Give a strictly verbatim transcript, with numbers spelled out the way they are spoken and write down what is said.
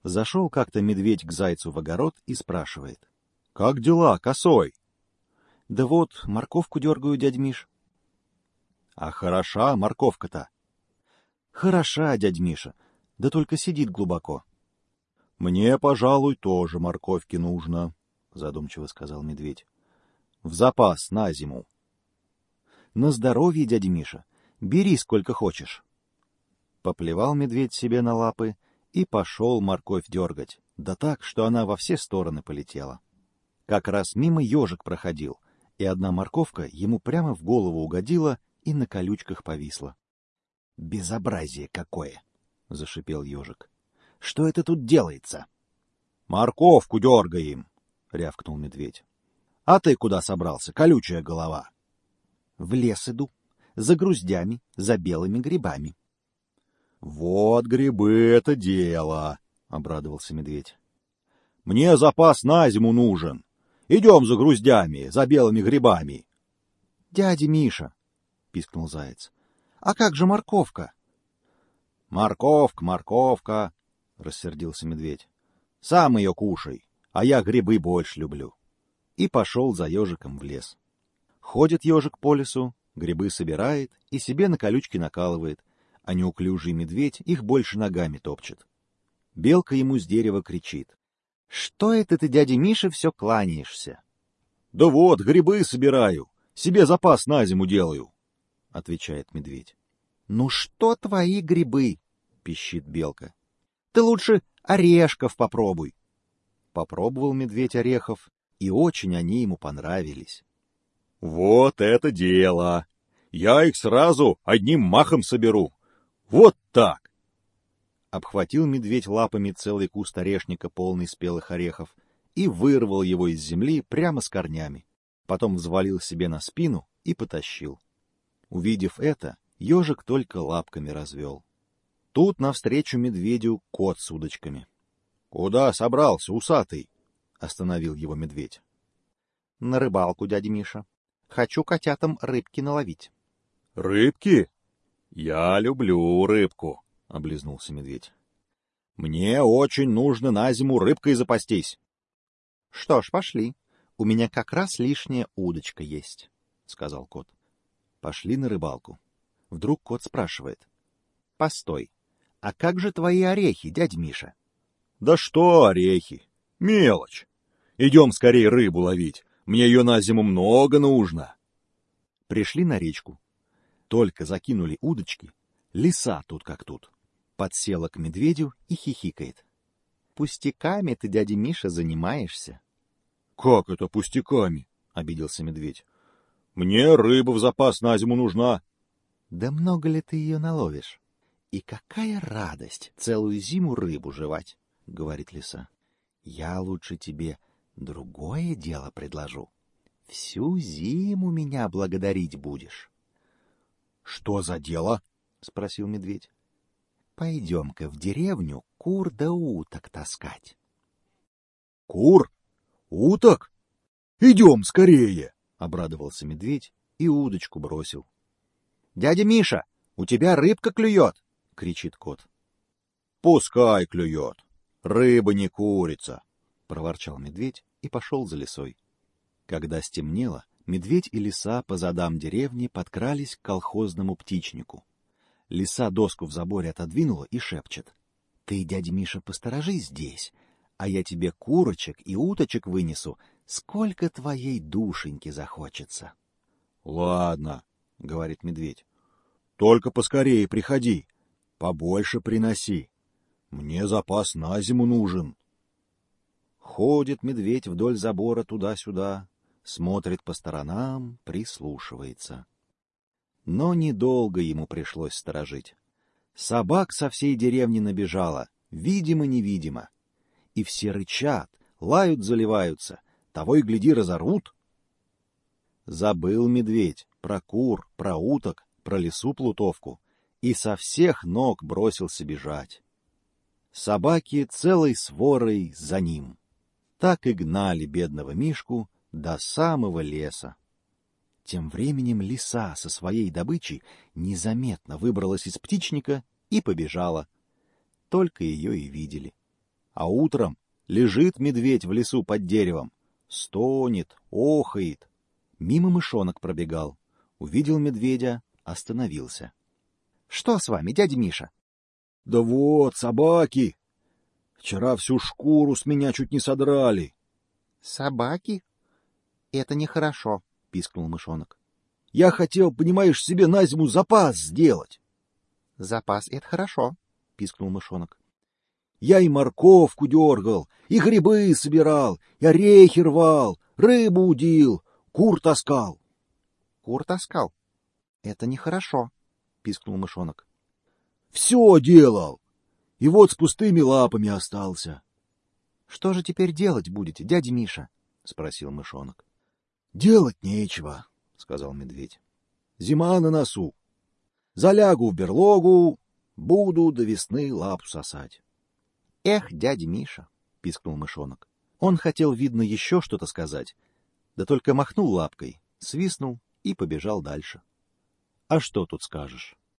Зашел как-то медведь к зайцу в огород и спрашивает: — Как дела, косой? — Да вот, морковку дергаю, дядь Миш. — А хороша морковка-то? — Хороша, дядь Миша, да только сидит глубоко. — Мне, пожалуй, тоже морковки нужно, — задумчиво сказал медведь. — В запас на зиму. — На здоровье, дядя Миша, бери сколько хочешь. Поплевал медведь себе на лапы и пошел морковь дергать, да так, что она во все стороны полетела. Как раз мимо ежик проходил, и одна морковка ему прямо в голову угодила и на колючках повисла. — Безобразие какое! — зашипел ежик. — Что это тут делается? — Морковку дергаем! — рявкнул медведь. — А ты куда собрался, колючая голова? — В лес иду, за груздями, за белыми грибами. — Вот грибы — это дело! — обрадовался медведь. — Мне запас на зиму нужен. Идем за груздями, за белыми грибами. — Дядя Миша, — пискнул заяц, — а как же морковка? — Морковка, морковка, — рассердился медведь. — Сам ее кушай, а я грибы больше люблю. И пошел за ежиком в лес. Ходит ежик по лесу, грибы собирает и себе на колючки накалывает, а неуклюжий медведь их больше ногами топчет. Белка ему с дерева кричит: — Что это ты, дядя Миша, все кланяешься? — Да вот, грибы собираю, себе запас на зиму делаю, — отвечает медведь. — Ну что твои грибы? — пищит белка. — Ты лучше орешков попробуй. Попробовал медведь орехов, и очень они ему понравились. — Вот это дело! Я их сразу одним махом соберу. Вот так! Обхватил медведь лапами целый куст орешника, полный спелых орехов, и вырвал его из земли прямо с корнями. Потом взвалил себе на спину и потащил. Увидев это, ежик только лапками развел. Тут навстречу медведю кот с удочками. — Куда собрался, усатый? — остановил его медведь. — На рыбалку, дядя Миша. Хочу котятам рыбки наловить. — Рыбки? Я люблю рыбку, — облизнулся медведь. — Мне очень нужно на зиму рыбкой запастись. — Что ж, пошли. У меня как раз лишняя удочка есть, — сказал кот. Пошли на рыбалку. Вдруг кот спрашивает: — Постой, а как же твои орехи, дядя Миша? — Да что орехи? Мелочь. Идем скорее рыбу ловить. Мне ее на зиму много нужно. Пришли на речку. Только закинули удочки, лиса тут как тут. Подсела к медведю и хихикает. — Пустяками ты, дядя Миша, занимаешься. — Как это пустяками? — обиделся медведь. — Мне рыба в запас на зиму нужна. — Да много ли ты ее наловишь? И какая радость целую зиму рыбу жевать, — говорит лиса. — Я лучше тебе другое дело предложу. Всю зиму меня благодарить будешь. — Что за дело? — спросил медведь. — Пойдем-ка в деревню кур да уток таскать. — Кур? Уток? Идем скорее! — обрадовался медведь и удочку бросил. — Дядя Миша, у тебя рыбка клюет! — кричит кот. — Пускай клюет. Рыба не курица! — проворчал медведь и пошел за лисой. Когда стемнело, медведь и лиса по задам деревни подкрались к колхозному птичнику. Лиса доску в заборе отодвинула и шепчет: — Ты, дядя Миша, посторожи здесь, а я тебе курочек и уточек вынесу, сколько твоей душеньки захочется. — Ладно, — говорит медведь, — только поскорее приходи, побольше приноси. Мне запас на зиму нужен. Ходит медведь вдоль забора туда-сюда, смотрит по сторонам, прислушивается. Но недолго ему пришлось сторожить. Собак со всей деревни набежало, видимо-невидимо. И все рычат, лают, заливаются, того и гляди разорвут. Забыл медведь про кур, про уток, про лису-плутовку и со всех ног бросился бежать. Собаки целой сворой за ним. Так и гнали бедного Мишку до самого леса. Тем временем лиса со своей добычей незаметно выбралась из птичника и побежала. Только ее и видели. А утром лежит медведь в лесу под деревом, стонет, охает. Мимо мышонок пробегал. Увидел медведя, остановился. — Что с вами, дядя Миша? — Да вот, собаки. Вчера всю шкуру с меня чуть не содрали. — Собаки? Это нехорошо, — пискнул мышонок. — Я хотел, понимаешь, себе на зиму запас сделать. — Запас — это хорошо, — пискнул мышонок. — Я и морковку дергал, и грибы собирал, и орехи рвал, рыбу удил, кур таскал. — Кур таскал? Это нехорошо, — пискнул мышонок. — Все делал, и вот с пустыми лапами остался. — Что же теперь делать будете, дядя Миша? — спросил мышонок. — Делать нечего, — сказал медведь. — Зима на носу. Залягу в берлогу, буду до весны лапу сосать. — Эх, дядя Миша, — пискнул мышонок. Он хотел, видно, еще что-то сказать, да только махнул лапкой, свистнул и побежал дальше. А что тут скажешь?